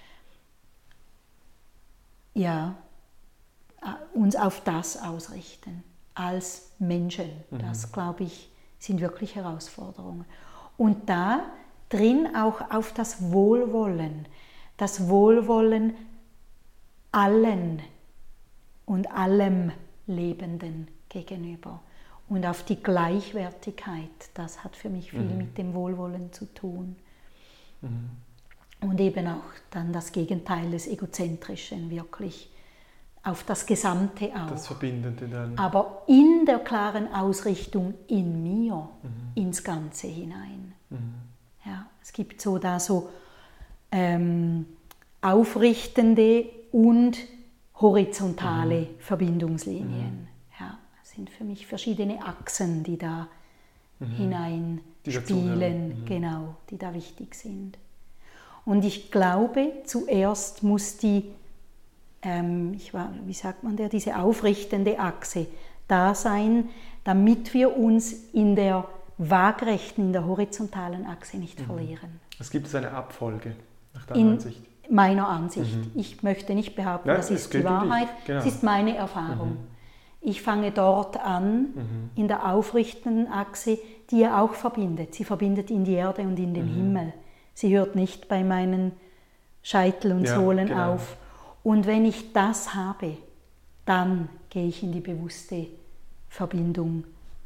Ja, uns auf das ausrichten, als Menschen. Mhm. Das, glaube ich, sind wirklich Herausforderungen. Und da drin auch auf das Wohlwollen, das Wohlwollen allen und allem Lebenden gegenüber. Und auf die Gleichwertigkeit, das hat für mich viel mhm. mit dem Wohlwollen zu tun. Mhm. Und eben auch dann das Gegenteil des Egozentrischen, wirklich auf das Gesamte auch. Das Verbindende dann. Aber in der klaren Ausrichtung in mir, mhm. ins Ganze hinein. Mhm. Ja, es gibt so da so ähm, aufrichtende und horizontale mhm. Verbindungslinien. Mhm. Ja, es sind für mich verschiedene Achsen, die da mhm. hinein die spielen, mhm. genau, die da wichtig sind. Und ich glaube, zuerst muss die Ähm, ich war, wie sagt man der, diese aufrichtende Achse da sein, damit wir uns in der waagrechten, in der horizontalen Achse nicht mhm. verlieren. Es gibt eine Abfolge, nach deiner in Ansicht? Meiner Ansicht. Mhm. Ich möchte nicht behaupten, ja, das ist die Wahrheit, genau. Es ist meine Erfahrung. Mhm. Ich fange dort an, mhm. in der aufrichtenden Achse, die ja auch verbindet. Sie verbindet in die Erde und in den mhm. Himmel. Sie hört nicht bei meinen Scheitel und ja, Sohlen genau. auf. Und wenn ich das habe, dann gehe ich in die bewusste Verbindung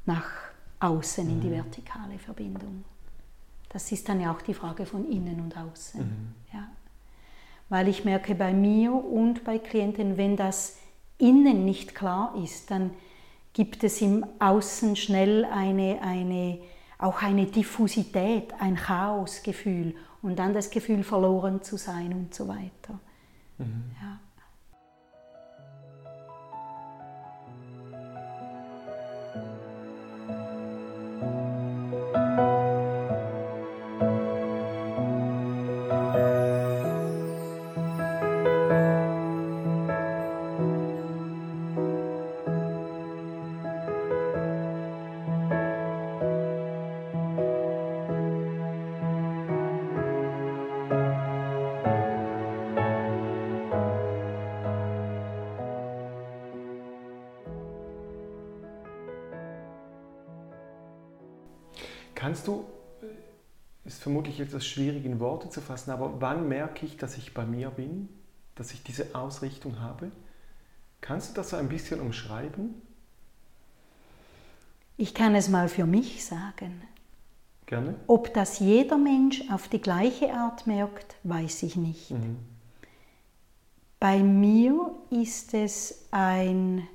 nach außen in die vertikale Verbindung. Das ist dann ja auch die Frage von innen und außen. Mhm. Ja. Weil ich merke bei mir und bei Klienten, wenn das innen nicht klar ist, dann gibt es im Außen schnell eine, eine, auch eine Diffusität, ein Chaosgefühl und dann das Gefühl, verloren zu sein und so weiter. Mhm. Ja. Kannst du, ist vermutlich etwas schwierig in Worte zu fassen, aber wann merke ich, dass ich bei mir bin, dass ich diese Ausrichtung habe? Kannst du das so ein bisschen umschreiben? Ich kann es mal für mich sagen. Gerne. Ob das jeder Mensch auf die gleiche Art merkt, weiß ich nicht. Mhm. Bei mir ist es ein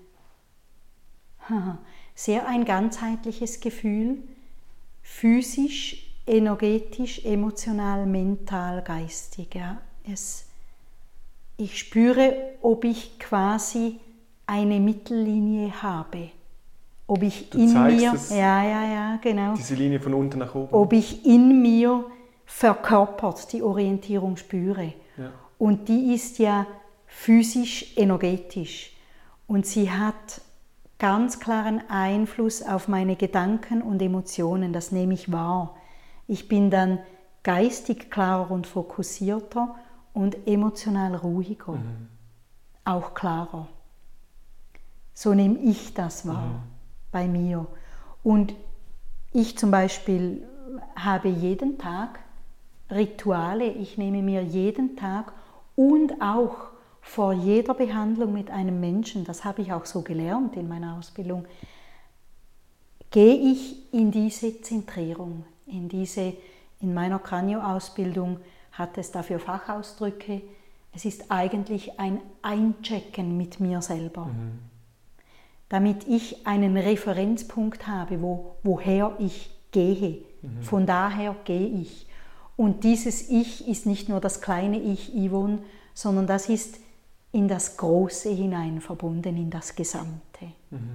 sehr ein ganzheitliches Gefühl, physisch, energetisch, emotional, mental, geistig. Ja. Es, ich spüre, ob ich quasi eine Mittellinie habe. Ob ich Du in zeigst mir, es, ja, ja, ja, genau. diese Linie von unten nach oben. Ob ich in mir verkörpert die Orientierung spüre. Ja. Und die ist ja physisch, energetisch. Und sie hat ganz klaren Einfluss auf meine Gedanken und Emotionen. Das nehme ich wahr. Ich bin dann geistig klarer und fokussierter und emotional ruhiger. Mhm. Auch klarer. So nehme ich das wahr. Mhm. Bei mir. Und ich zum Beispiel habe jeden Tag Rituale, ich nehme mir jeden Tag und auch vor jeder Behandlung mit einem Menschen, das habe ich auch so gelernt in meiner Ausbildung, gehe ich in diese Zentrierung, in diese, in meiner Kranio-Ausbildung hat es dafür Fachausdrücke, es ist eigentlich ein Einchecken mit mir selber. Mhm. Damit ich einen Referenzpunkt habe, wo, woher ich gehe. Mhm. Von daher gehe ich. Und dieses Ich ist nicht nur das kleine Ich, Yvonne, sondern das ist in das Große hinein verbunden, in das Gesamte. Mhm.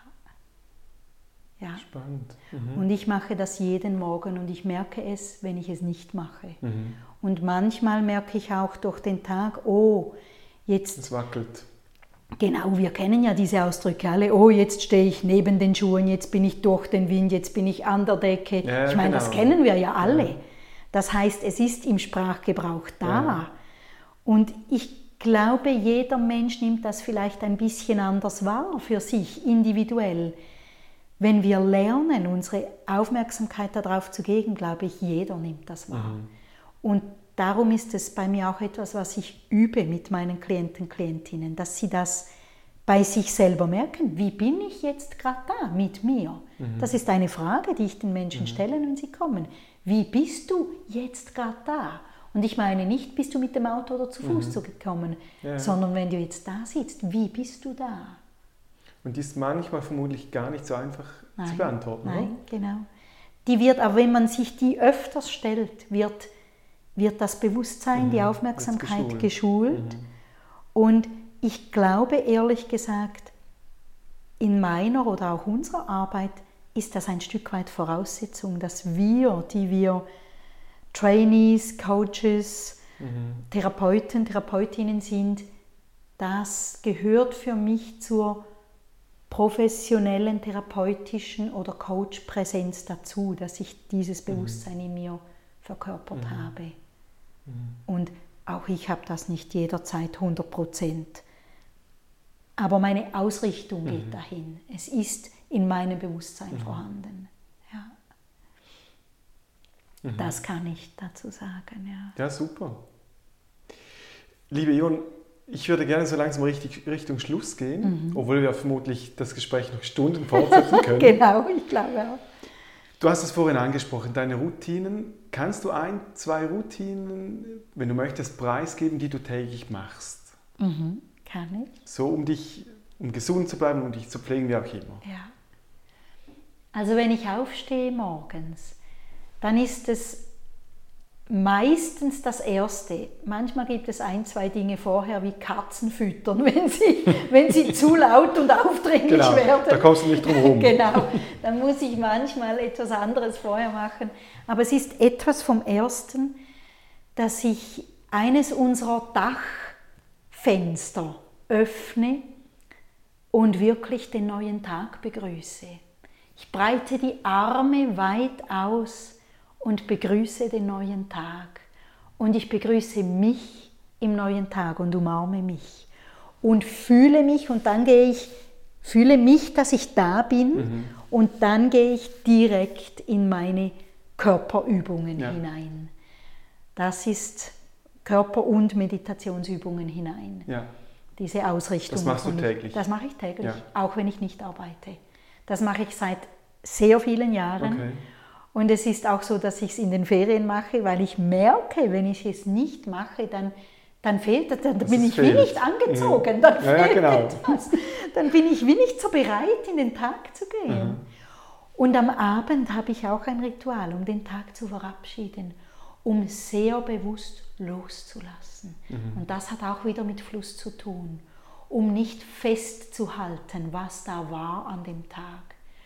Ja. Ja. Spannend. Mhm. Und ich mache das jeden Morgen und ich merke es, wenn ich es nicht mache. Mhm. Und manchmal merke ich auch durch den Tag, oh, jetzt... Es wackelt. Genau, wir kennen ja diese Ausdrücke alle. Oh, jetzt stehe ich neben den Schuhen, jetzt bin ich durch den Wind, jetzt bin ich an der Decke. Ja, ich meine, genau. das kennen wir ja alle. Ja. Das heißt, es ist im Sprachgebrauch da. Ja. Und ich glaube, jeder Mensch nimmt das vielleicht ein bisschen anders wahr für sich, individuell. Wenn wir lernen, unsere Aufmerksamkeit darauf zu geben, glaube ich, jeder nimmt das wahr. Mhm. Und darum ist es bei mir auch etwas, was ich übe mit meinen Klienten, Klientinnen, dass sie das bei sich selber merken. Wie bin ich jetzt gerade da mit mir? Mhm. Das ist eine Frage, die ich den Menschen mhm. stelle, wenn sie kommen. Wie bist du jetzt gerade da? Und ich meine nicht, bist du mit dem Auto oder zu Fuß mhm. gekommen, ja. sondern wenn du jetzt da sitzt, wie bist du da? Und die ist manchmal vermutlich gar nicht so einfach nein, zu beantworten, Nein, oder? genau. Die wird, aber wenn man sich die öfters stellt, wird wird das Bewusstsein, mhm, die Aufmerksamkeit geschult. geschult. Mhm. Und ich glaube, ehrlich gesagt, in meiner oder auch unserer Arbeit ist das ein Stück weit Voraussetzung, dass wir, die wir Trainees, Coaches, mhm. Therapeuten, Therapeutinnen sind, das gehört für mich zur professionellen, therapeutischen oder Coach-Präsenz dazu, dass ich dieses Bewusstsein mhm. in mir verkörpert mhm. habe. Und auch ich habe das nicht jederzeit hundert Prozent. Aber meine Ausrichtung mhm. geht dahin. Es ist in meinem Bewusstsein mhm. vorhanden. Ja. Mhm. Das kann ich dazu sagen. Ja, ja super. Liebe Yvonne, Ich würde gerne so langsam richtig Richtung Schluss gehen, mhm. obwohl wir vermutlich das Gespräch noch Stunden fortsetzen können. Genau, ich glaube auch. Du hast es vorhin angesprochen, deine Routinen. Kannst du ein, zwei Routinen, wenn du möchtest, preisgeben, die du täglich machst? Mhm, kann ich. So, um dich, um gesund zu bleiben, um dich zu pflegen, wie auch immer. Ja. Also wenn ich aufstehe morgens, dann ist es meistens das Erste. Manchmal gibt es ein, zwei Dinge vorher, wie Katzen füttern, wenn sie, wenn sie zu laut und aufdringlich genau, werden. Da kommst du nicht drum herum. Genau, dann muss ich manchmal etwas anderes vorher machen. Aber es ist etwas vom Ersten, dass ich eines unserer Dachfenster öffne und wirklich den neuen Tag begrüße. Ich breite die Arme weit aus und begrüße den neuen Tag. Und ich begrüße mich im neuen Tag und umarme mich. Und fühle mich, und dann gehe ich, fühle mich, dass ich da bin, mhm. und dann gehe ich direkt in meine Körperübungen ja. hinein. Das ist Körper- und Meditationsübungen hinein. Ja. Diese Ausrichtung. Das machst du ich, täglich? Das mache ich täglich, ja. auch wenn ich nicht arbeite. Das mache ich seit sehr vielen Jahren. Okay. Und es ist auch so, dass ich es in den Ferien mache, weil ich merke, wenn ich es nicht mache, dann, dann fehlt es, dann bin ich fehlt. wie nicht angezogen, dann ja, fehlt ja, genau. etwas. Dann bin ich wie nicht so bereit, in den Tag zu gehen. Mhm. Und am Abend habe ich auch ein Ritual, um den Tag zu verabschieden, um sehr bewusst loszulassen. Mhm. Und das hat auch wieder mit Fluss zu tun, um nicht festzuhalten, was da war an dem Tag.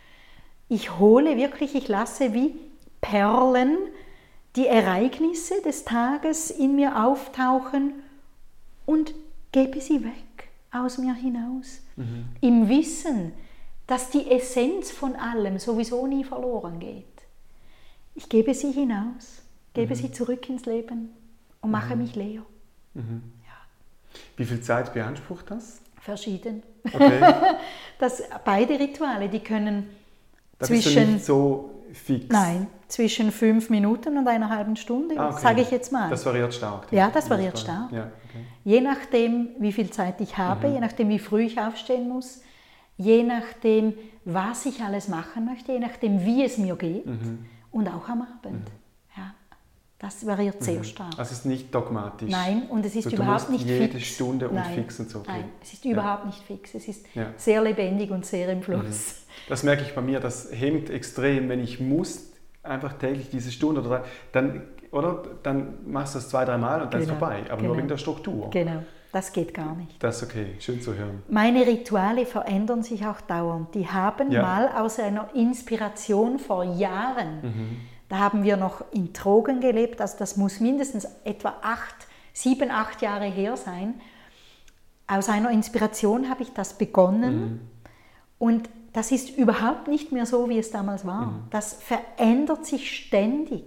Ich hole wirklich, ich lasse wie Perlen die Ereignisse des Tages in mir auftauchen und gebe sie weg, aus mir hinaus. Mhm. Im Wissen, dass die Essenz von allem sowieso nie verloren geht. Ich gebe sie hinaus, gebe mhm. sie zurück ins Leben und mhm. mache mich leer. Mhm. Ja. Wie viel Zeit beansprucht das? Verschieden. Okay. Das, beide Rituale, die können Da zwischen, bist du nicht so fix? Nein, zwischen fünf Minuten und einer halben Stunde, ah, okay. sage ich jetzt mal. Das variiert stark. Ja, das variiert stark. Ja, okay. Je nachdem, wie viel Zeit ich habe, mhm. je nachdem, wie früh ich aufstehen muss, je nachdem, was ich alles machen möchte, je nachdem, wie es mir geht mhm. und auch am Abend. Mhm. Ja, das variiert mhm. sehr stark. Also es ist nicht dogmatisch? Nein, und es ist also überhaupt nicht jede fix. jede Stunde und Nein. fix und so. Okay. Nein, es ist überhaupt ja. nicht fix. Es ist ja. sehr lebendig und sehr im Fluss. Mhm. Das merke ich bei mir, das hemmt extrem, wenn ich muss, einfach täglich diese Stunde oder drei, dann, oder, dann machst du das zwei, drei Mal und dann genau. ist vorbei, aber genau. nur wegen der Struktur. Genau, das geht gar nicht. Das ist okay, schön zu hören. Meine Rituale verändern sich auch dauernd. Die haben ja. mal aus einer Inspiration vor Jahren, mhm. da haben wir noch in Trogen gelebt, also das muss mindestens etwa acht, sieben, acht Jahre her sein. Aus einer Inspiration habe ich das begonnen mhm. und das ist überhaupt nicht mehr so, wie es damals war. Mhm. Das verändert sich ständig.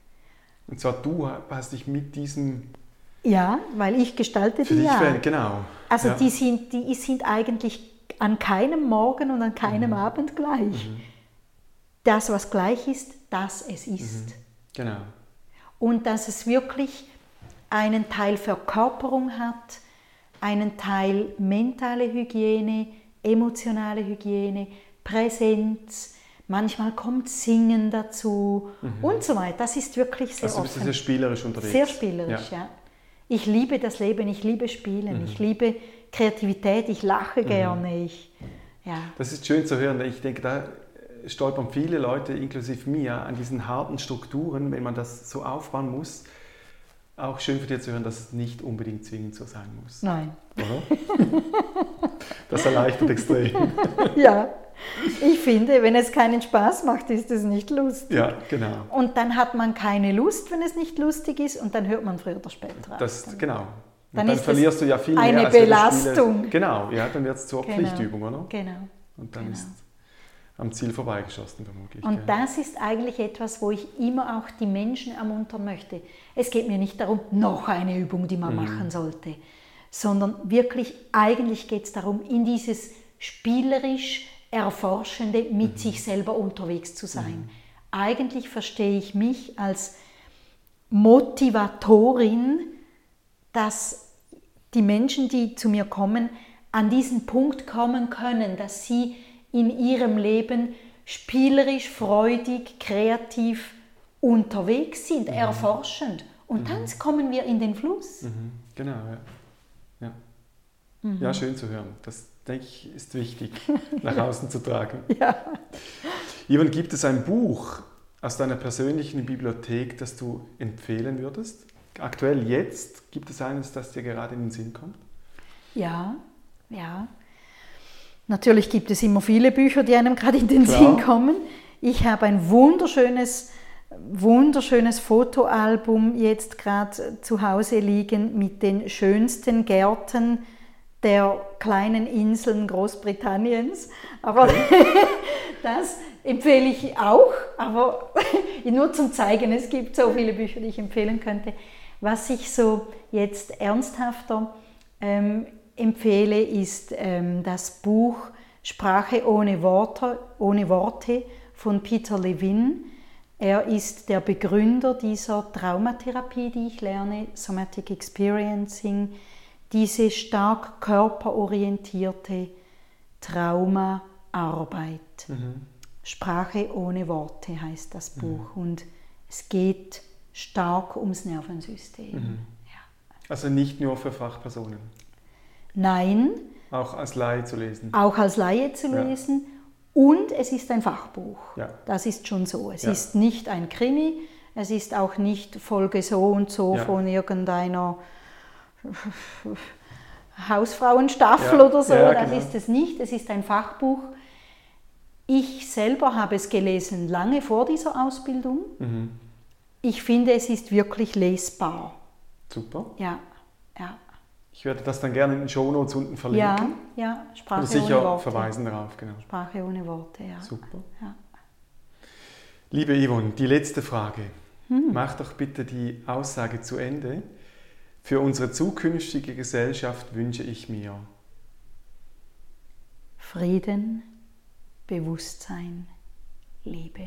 Und zwar du hast dich mit diesem... Ja, weil ich gestalte die ja. Genau. Also ja. die, sind, die sind eigentlich an keinem Morgen und an keinem mhm. Abend gleich. Mhm. Das, was gleich ist, das es ist. Mhm. Genau. Und dass es wirklich einen Teil Verkörperung hat, einen Teil mentale Hygiene, emotionale Hygiene, Präsenz, manchmal kommt Singen dazu mhm. und so weiter. Das ist wirklich sehr also offen. Also sehr spielerisch unterwegs. Sehr spielerisch, ja. ja. Ich liebe das Leben, ich liebe Spielen, mhm. ich liebe Kreativität, ich lache mhm. gerne. Ich, ja. Das ist schön zu hören. Ich denke, da stolpern viele Leute, inklusive mir, an diesen harten Strukturen, wenn man das so aufbauen muss. Auch schön für dich zu hören, dass es nicht unbedingt zwingend so sein muss. Nein. Oder? Das erleichtert extrem. Ja, ich finde, wenn es keinen Spaß macht, ist es nicht lustig. Ja, genau. Und dann hat man keine Lust, wenn es nicht lustig ist, und dann hört man früher oder später auf. Das, genau. Und dann, dann ist verlierst du ja viel eine mehr als Belastung. Spiele. Genau, ja, dann wird es zur genau. Pflichtübung, oder? Genau. Und dann genau. ist am Ziel vorbeigeschossen, vermutlich. Und gell? das ist eigentlich etwas, wo ich immer auch die Menschen ermuntern möchte. Es geht mir nicht darum, noch eine Übung, die man mhm. machen sollte, sondern wirklich, eigentlich geht es darum, in dieses spielerisch Erforschende mit mhm. sich selber unterwegs zu sein. Mhm. Eigentlich verstehe ich mich als Motivatorin, dass die Menschen, die zu mir kommen, an diesen Punkt kommen können, dass sie in ihrem Leben spielerisch, freudig, kreativ unterwegs sind, mhm. erforschend. Und mhm. dann kommen wir in den Fluss. Mhm. Genau, ja. Ja. Mhm. Ja, schön zu hören. Das, denke ich, ist wichtig, nach außen zu tragen. Ja. Yvonne, gibt es ein Buch aus deiner persönlichen Bibliothek, das du empfehlen würdest? Aktuell jetzt, gibt es eines, das dir gerade in den Sinn kommt? Ja, ja. Natürlich gibt es immer viele Bücher, die einem gerade in den Klar. Sinn kommen. Ich habe ein wunderschönes, wunderschönes Fotoalbum jetzt gerade zu Hause liegen mit den schönsten Gärten der kleinen Inseln Großbritanniens. Aber das empfehle ich auch, aber nur zum Zeigen, es gibt so viele Bücher, die ich empfehlen könnte. Was ich so jetzt ernsthafter ähm, empfehle, ist ähm, das Buch Sprache ohne Worte, ohne Worte von Peter Levine. Er ist der Begründer dieser Traumatherapie, die ich lerne, Somatic Experiencing, diese stark körperorientierte Traumaarbeit. Mhm. Sprache ohne Worte heißt das Buch mhm. und es geht stark ums Nervensystem. Mhm. Ja. Also nicht nur für Fachpersonen? Nein. Auch als Laie zu lesen? Auch als Laie zu lesen. Ja. Und es ist ein Fachbuch. Ja. Das ist schon so. Es ja. ist nicht ein Krimi, es ist auch nicht Folge so und so ja. von irgendeiner Hausfrauenstaffel ja. oder so. Ja, das genau. ist es nicht. Es ist ein Fachbuch. Ich selber habe es gelesen lange vor dieser Ausbildung. Mhm. Ich finde, es ist wirklich lesbar. Super. Ja, ja. Ich werde das dann gerne in den Shownotes unten verlinken. Ja, ja, Sprache sicher ohne Worte. Verweisen darauf, genau. Sprache ohne Worte, ja. Super. Ja. Liebe Yvonne, die letzte Frage. Hm. Mach doch bitte die Aussage zu Ende. Für unsere zukünftige Gesellschaft wünsche ich mir Frieden, Bewusstsein, Liebe.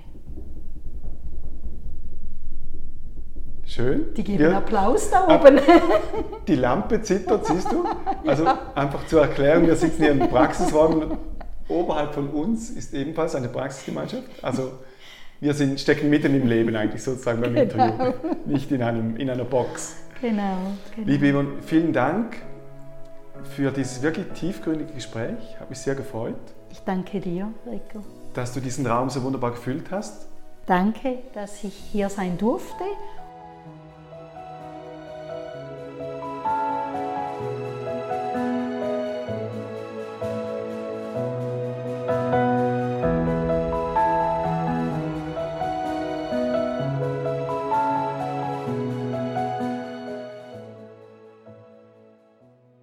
Schön. Die geben Wir, Applaus da oben. Die Lampe zittert, siehst du? Also ja. Einfach zur Erklärung, wir sitzen hier im Praxisraum. Oberhalb von uns ist ebenfalls eine Praxisgemeinschaft. Also wir sind, stecken mitten im Leben eigentlich sozusagen beim genau. Interview, nicht in, einem, in einer Box. Genau, genau. Liebe Yvonne, vielen Dank für dieses wirklich tiefgründige Gespräch. Hat mich sehr gefreut. Ich danke dir, Rico. Dass du diesen Raum so wunderbar gefüllt hast. Danke, dass ich hier sein durfte